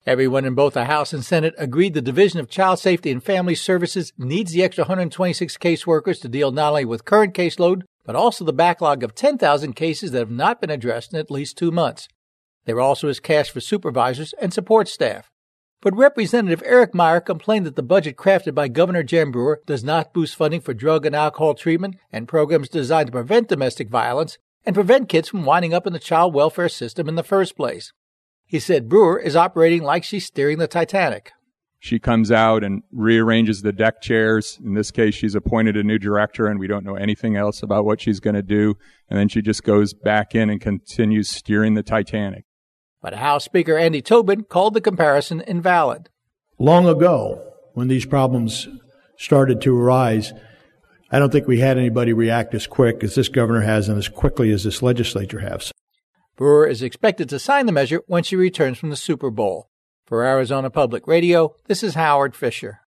Everyone in both the House and Senate agreed the Division of Child Safety and Family Services needs the extra 126 caseworkers to deal not only with current caseload, but also the backlog of 10,000 cases that have not been addressed in at least 2 months. There also is cash for supervisors and support staff. But Representative Eric Meyer complained that the budget crafted by Governor Jen Brewer does not boost funding for drug and alcohol treatment and programs designed to prevent domestic violence and prevent kids from winding up in the child welfare system in the first place. He said Brewer is operating like she's steering the Titanic. She comes out and rearranges the deck chairs. In this case, she's appointed a new director, and we don't know anything else about what she's going to do. And then she just goes back in and continues steering the Titanic. But House Speaker Andy Tobin called the comparison invalid. Long ago, when these problems started to arise, I don't think we had anybody react as quick as this governor has and as quickly as this legislature has. Brewer is expected to sign the measure when she returns from the Super Bowl. For Arizona Public Radio, this is Howard Fisher.